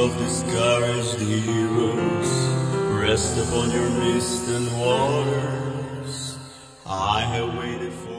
of discouraged heroes rest upon your mist and waters. I have waited for